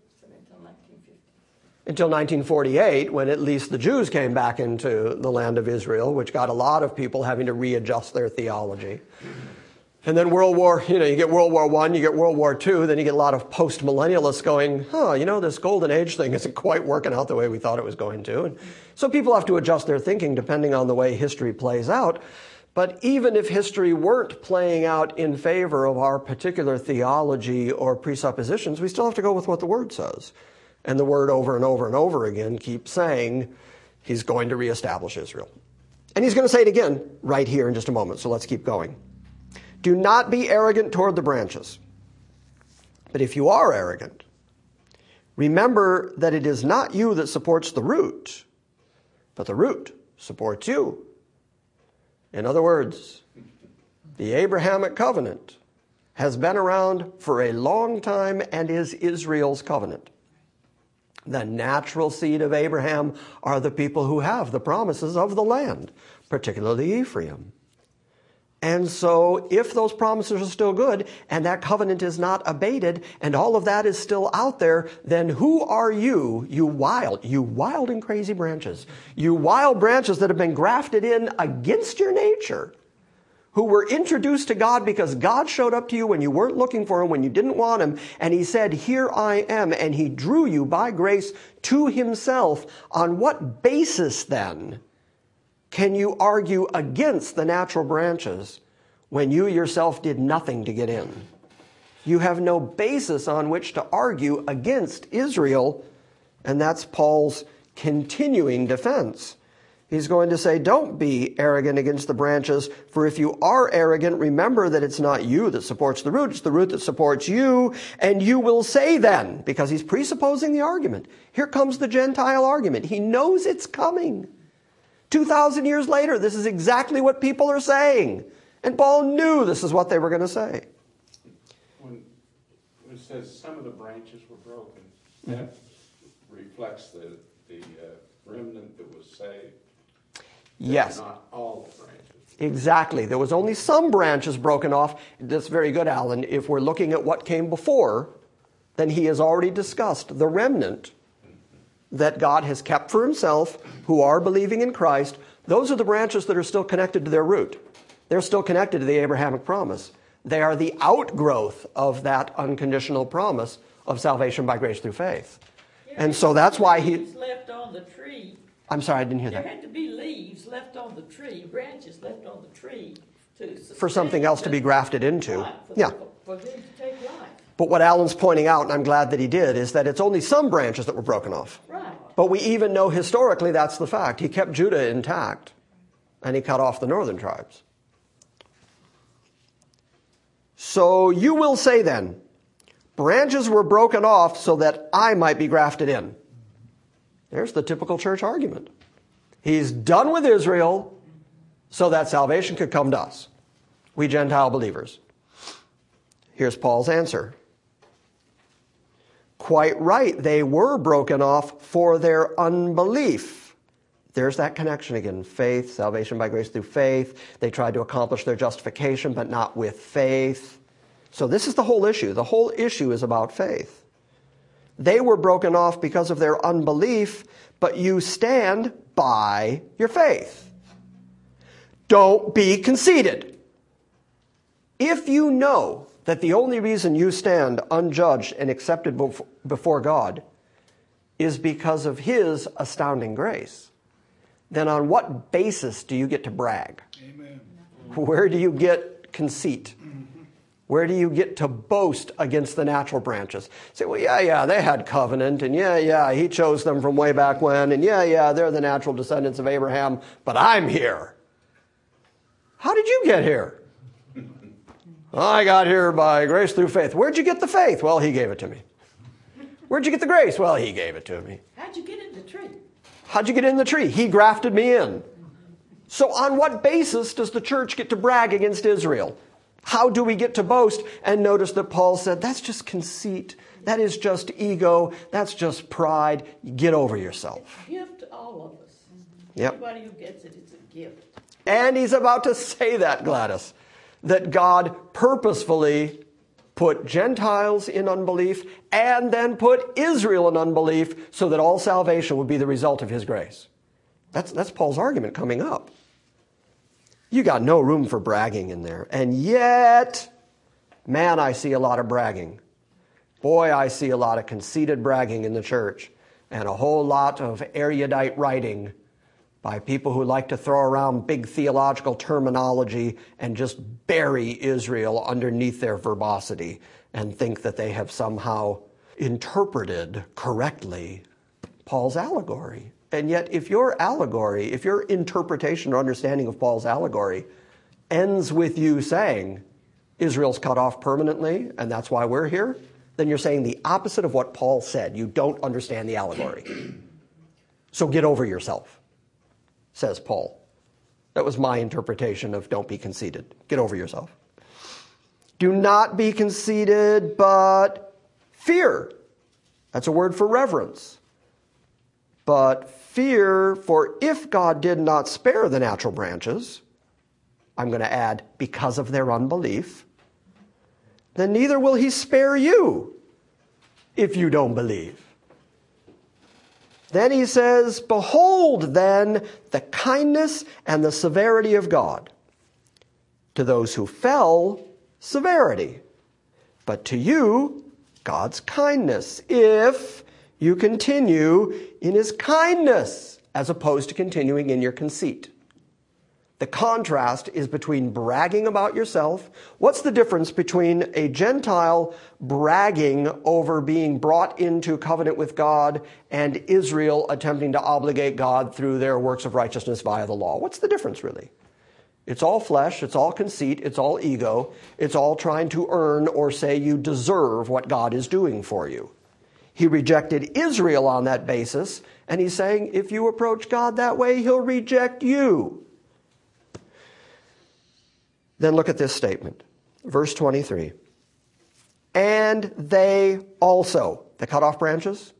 Until 1948, when at least the Jews came back into the land of Israel, which got a lot of people having to readjust their theology. And then you get World War I, you get World War II, then you get a lot of post-millennialists going, this golden age thing isn't quite working out the way we thought it was going to. And so people have to adjust their thinking depending on the way history plays out. But even if history weren't playing out in favor of our particular theology or presuppositions, we still have to go with what the Word says. And the Word over and over and over again keeps saying He's going to reestablish Israel. And He's going to say it again right here in just a moment, so let's keep going. Do not be arrogant toward the branches. But if you are arrogant, remember that it is not you that supports the root, but the root supports you. In other words, the Abrahamic covenant has been around for a long time and is Israel's covenant. The natural seed of Abraham are the people who have the promises of the land, particularly Ephraim. And so if those promises are still good and that covenant is not abated and all of that is still out there, then who are you wild and crazy branches, you wild branches that have been grafted in against your nature, who were introduced to God because God showed up to you when you weren't looking for Him, when you didn't want Him, and He said, here I am, and He drew you by grace to Himself. On what basis then can you argue against the natural branches when you yourself did nothing to get in? You have no basis on which to argue against Israel, and that's Paul's continuing defense. He's going to say, don't be arrogant against the branches, for if you are arrogant, remember that it's not you that supports the root, it's the root that supports you, and you will say then, because he's presupposing the argument, here comes the Gentile argument. He knows it's coming. 2,000 years later, this is exactly what people are saying. And Paul knew this is what they were going to say. When it says some of the branches were broken, that reflects the remnant that was saved. Yes. Not all the branches. Exactly. There was only some branches broken off. That's very good, Alan. If we're looking at what came before, then he has already discussed the remnant that God has kept for Himself, who are believing in Christ. Those are the branches that are still connected to their root. They're still connected to the Abrahamic promise. They are the outgrowth of that unconditional promise of salvation by grace through faith. And so that's why he... left on the tree. I'm sorry, I didn't hear that. There had to be leaves left on the tree, branches left on the tree for something else to be grafted into. Right, for them to take life. But what Alan's pointing out, and I'm glad that he did, is that it's only some branches that were broken off. Right. But we even know historically that's the fact. He kept Judah intact, and he cut off the northern tribes. So you will say then, branches were broken off so that I might be grafted in. There's the typical church argument. He's done with Israel so that salvation could come to us, we Gentile believers. Here's Paul's answer. Quite right, they were broken off for their unbelief. There's that connection again. Faith, salvation by grace through faith. They tried to accomplish their justification, but not with faith. So this is the whole issue. The whole issue is about faith. They were broken off because of their unbelief, but you stand by your faith. Don't be conceited. If you know that the only reason you stand unjudged and accepted before God is because of His astounding grace, then on what basis do you get to brag? Amen. Where do you get conceit? Where do you get to boast against the natural branches? Say, well, yeah, they had covenant, and yeah, He chose them from way back when, and yeah, they're the natural descendants of Abraham, but I'm here. How did you get here? I got here by grace through faith. Where'd you get the faith? Well, He gave it to me. Where'd you get the grace? Well, he gave it to me. How'd you get in the tree? How'd you get in the tree? He grafted me in. So on what basis does the church get to brag against Israel? How do we get to boast? And notice that Paul said, that's just conceit. That is just ego. That's just pride. Get over yourself. It's a gift to all of us. Yep. Anybody who gets it, it's a gift. And he's about to say that, Gladys, that God purposefully put Gentiles in unbelief and then put Israel in unbelief so that all salvation would be the result of his grace. That's Paul's argument coming up. You got no room for bragging in there. And yet, man, I see a lot of bragging. Boy, I see a lot of conceited bragging in the church and a whole lot of erudite writing by people who like to throw around big theological terminology and just bury Israel underneath their verbosity and think that they have somehow interpreted correctly Paul's allegory. And yet, if your interpretation or understanding of Paul's allegory ends with you saying Israel's cut off permanently and that's why we're here, then you're saying the opposite of what Paul said. You don't understand the allegory. So get over yourself, says Paul. That was my interpretation of don't be conceited. Get over yourself. Do not be conceited, but fear. That's a word for reverence. But fear, for if God did not spare the natural branches, I'm going to add, because of their unbelief, then neither will he spare you if you don't believe. Then he says, behold then the kindness and the severity of God. To those who fell, severity. But to you, God's kindness, if you continue in his kindness, as opposed to continuing in your conceit. The contrast is between bragging about yourself. What's the difference between a Gentile bragging over being brought into covenant with God and Israel attempting to obligate God through their works of righteousness via the law? What's the difference, really? It's all flesh, it's all conceit, it's all ego, it's all trying to earn or say you deserve what God is doing for you. He rejected Israel on that basis, and he's saying if you approach God that way, he'll reject you. Then look at this statement, verse 23. And they also, the cut off branches,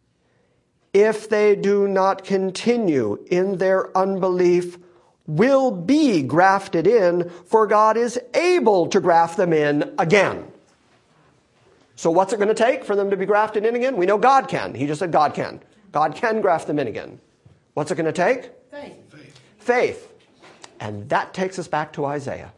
if they do not continue in their unbelief, will be grafted in, for God is able to graft them in again. So what's it going to take for them to be grafted in again? We know God can. He just said God can. God can graft them in again. What's it going to take? Faith. And that takes us back to Isaiah,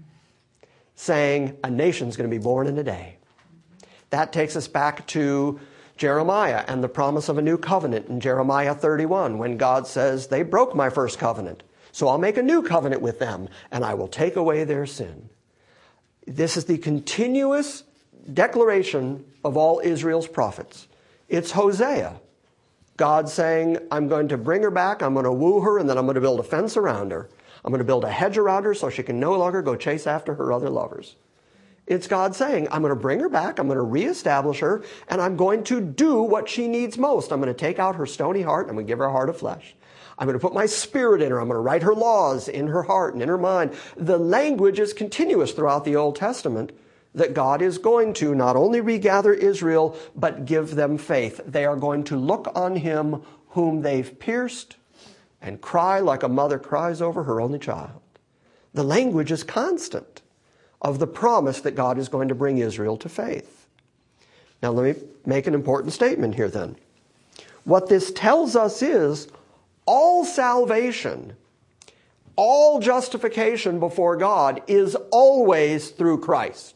saying a nation's going to be born in a day. That takes us back to Jeremiah and the promise of a new covenant in Jeremiah 31, when God says, they broke my first covenant, so I'll make a new covenant with them, and I will take away their sin. This is the continuous declaration of all Israel's prophets. It's Hosea. God saying, I'm going to bring her back, I'm going to woo her, and then I'm going to build a fence around her. I'm going to build a hedge around her so she can no longer go chase after her other lovers. It's God saying, I'm going to bring her back, I'm going to reestablish her, and I'm going to do what she needs most. I'm going to take out her stony heart, and I'm going to give her a heart of flesh. I'm going to put my spirit in her. I'm going to write her laws in her heart and in her mind. The language is continuous throughout the Old Testament that God is going to not only regather Israel, but give them faith. They are going to look on him whom they've pierced and cry like a mother cries over her only child. The language is constant of the promise that God is going to bring Israel to faith. Now let me make an important statement here then. What this tells us is all salvation, all justification before God is always through Christ.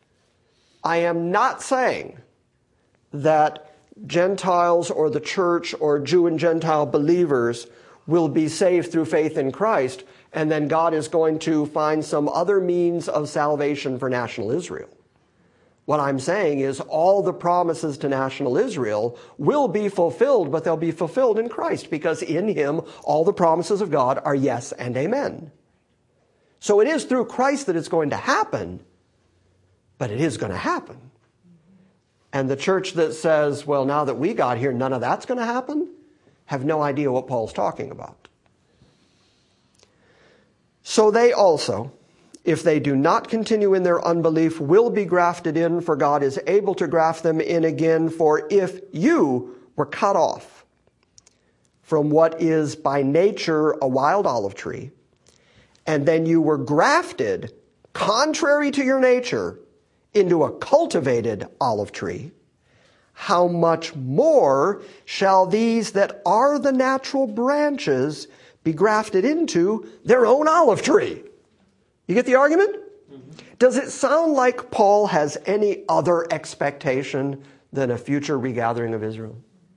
I am not saying that Gentiles or the church or Jew and Gentile believers will be saved through faith in Christ, and then God is going to find some other means of salvation for national Israel. What I'm saying is all the promises to national Israel will be fulfilled, but they'll be fulfilled in Christ, because in him all the promises of God are yes and amen. So it is through Christ that it's going to happen, but it is going to happen. And the church that says, well, now that we got here, none of that's going to happen, have no idea what Paul's talking about. So they also, if they do not continue in their unbelief, will be grafted in, for God is able to graft them in again. For if you were cut off from what is by nature a wild olive tree, and then you were grafted, contrary to your nature, into a cultivated olive tree, how much more shall these that are the natural branches be grafted into their own olive tree? You get the argument? Mm-hmm. Does it sound like Paul has any other expectation than a future regathering of Israel?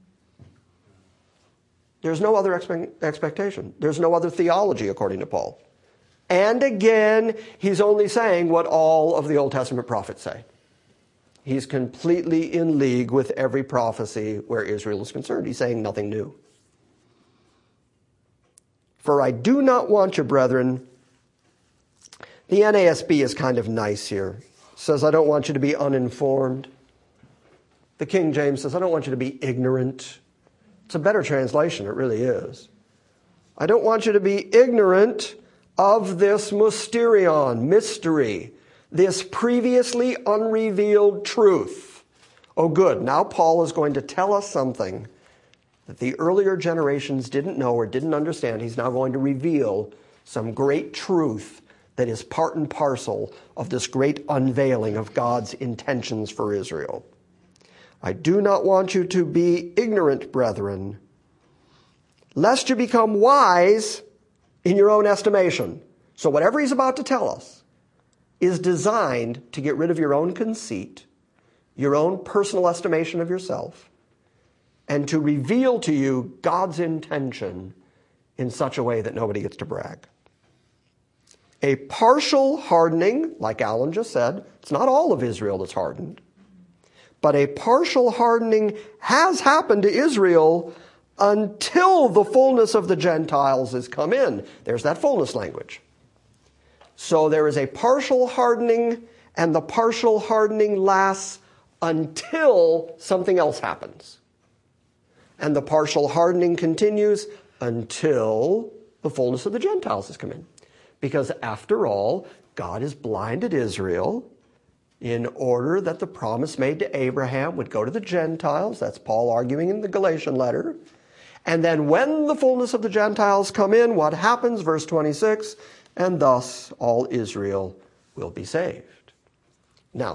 There's no other expectation. There's no other theology, according to Paul. And again, he's only saying what all of the Old Testament prophets say. He's completely in league with every prophecy where Israel is concerned. He's saying nothing new. For I do not want you, brethren. The NASB is kind of nice here. It says, I don't want you to be uninformed. The King James says, I don't want you to be ignorant. It's a better translation, it really is. I don't want you to be ignorant of this mysterion, mystery, this previously unrevealed truth. Oh, good. Now Paul is going to tell us something that the earlier generations didn't know or didn't understand. He's now going to reveal some great truth that is part and parcel of this great unveiling of God's intentions for Israel. I do not want you to be ignorant, brethren, lest you become wise in your own estimation. So whatever he's about to tell us is designed to get rid of your own conceit, your own personal estimation of yourself, and to reveal to you God's intention in such a way that nobody gets to brag. A partial hardening, like Alan just said, it's not all of Israel that's hardened, but a partial hardening has happened to Israel until the fullness of the Gentiles has come in. There's that fullness language. So there is a partial hardening, and the partial hardening lasts until something else happens. And the partial hardening continues until the fullness of the Gentiles has come in. Because after all, God has blinded Israel in order that the promise made to Abraham would go to the Gentiles. That's Paul arguing in the Galatian letter. And then when the fullness of the Gentiles come in, what happens? Verse 26, and thus all Israel will be saved. Now,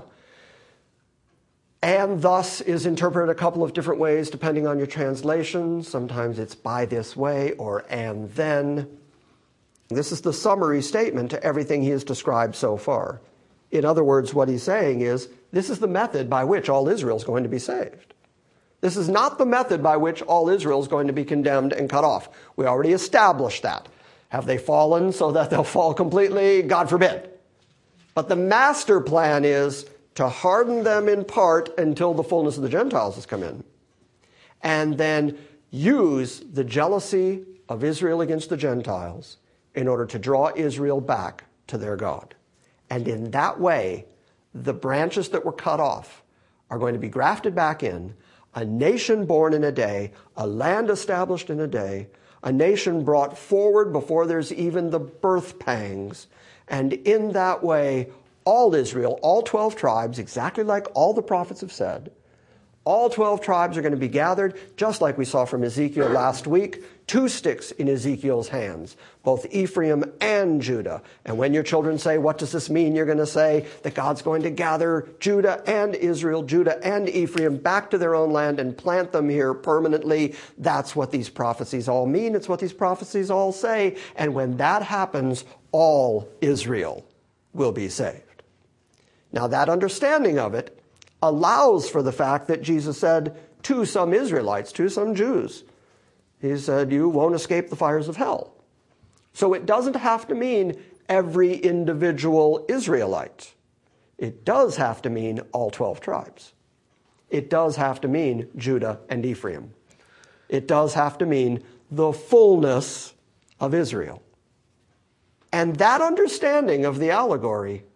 and thus is interpreted a couple of different ways depending on your translation. Sometimes it's by this way or and then. This is the summary statement to everything he has described so far. In other words, what he's saying is, this is the method by which all Israel is going to be saved. This is not the method by which all Israel is going to be condemned and cut off. We already established that. Have they fallen so that they'll fall completely? God forbid. But the master plan is to harden them in part until the fullness of the Gentiles has come in. And then use the jealousy of Israel against the Gentiles in order to draw Israel back to their God. And in that way, the branches that were cut off are going to be grafted back in, a nation born in a day, a land established in a day, a nation brought forward before there's even the birth pangs. And in that way, all Israel, all 12 tribes, exactly like all the prophets have said, all 12 tribes are going to be gathered, just like we saw from Ezekiel last week, 2 sticks in Ezekiel's hands, both Ephraim and Judah. And when your children say, what does this mean? You're going to say that God's going to gather Judah and Israel, Judah and Ephraim back to their own land and plant them here permanently. That's what these prophecies all mean. It's what these prophecies all say. And when that happens, all Israel will be saved. Now, that understanding of it allows for the fact that Jesus said to some Israelites, to some Jews, he said, you won't escape the fires of hell. So it doesn't have to mean every individual Israelite. It does have to mean all 12 tribes. It does have to mean Judah and Ephraim. It does have to mean the fullness of Israel. And that understanding of the allegory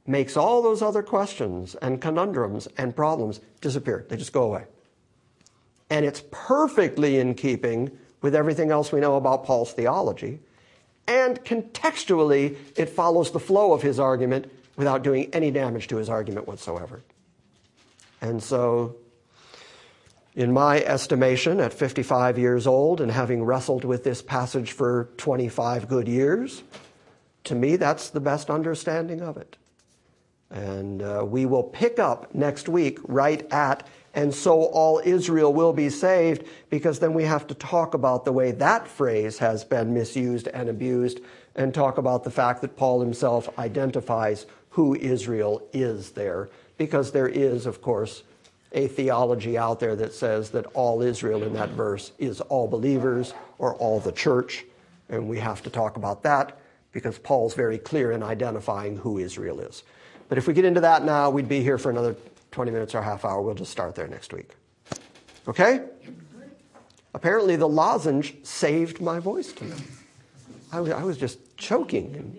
makes all those other questions and conundrums and problems disappear. They just go away. And it's perfectly in keeping with everything else we know about Paul's theology. And contextually, it follows the flow of his argument without doing any damage to his argument whatsoever. And so, in my estimation, at 55 years old and having wrestled with this passage for 25 good years, to me, that's the best understanding of it. And we will pick up next week right at, and so all Israel will be saved, because then we have to talk about the way that phrase has been misused and abused, and talk about the fact that Paul himself identifies who Israel is there, because there is, of course, a theology out there that says that all Israel in that verse is all believers or all the church, and we have to talk about that because Paul's very clear in identifying who Israel is. But if we get into that now, we'd be here for another 20 minutes or a half hour. We'll just start there next week. Okay? Apparently the lozenge saved my voice tonight. I was just choking.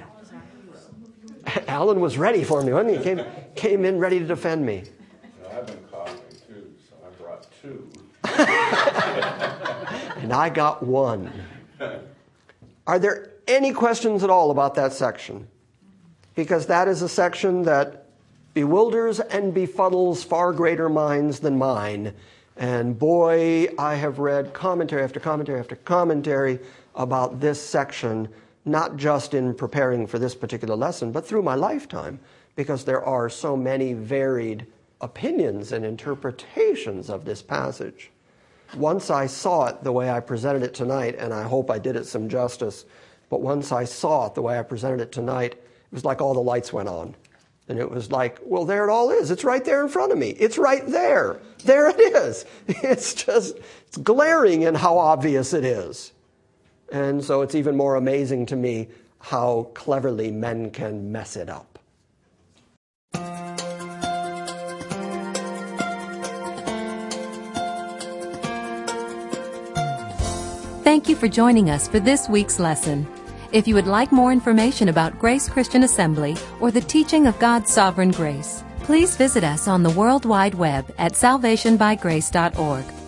Alan was ready for me, wasn't he? Came in ready to defend me. I've been coughing too, so I brought two. And I got one. Are there any questions at all about that section? Because that is a section that bewilders and befuddles far greater minds than mine. And boy, I have read commentary after commentary after commentary about this section, not just in preparing for this particular lesson, but through my lifetime, because there are so many varied opinions and interpretations of this passage. Once I saw it the way I presented it tonight, and I hope I did it some justice, but once I saw it the way I presented it tonight, it was like all the lights went on. And it was like, well, there it all is. It's right there in front of me. It's right there. There it is. It's glaring in how obvious it is. And so it's even more amazing to me how cleverly men can mess it up. Thank you for joining us for this week's lesson. If you would like more information about Grace Christian Assembly or the teaching of God's sovereign grace, please visit us on the World Wide Web at salvationbygrace.org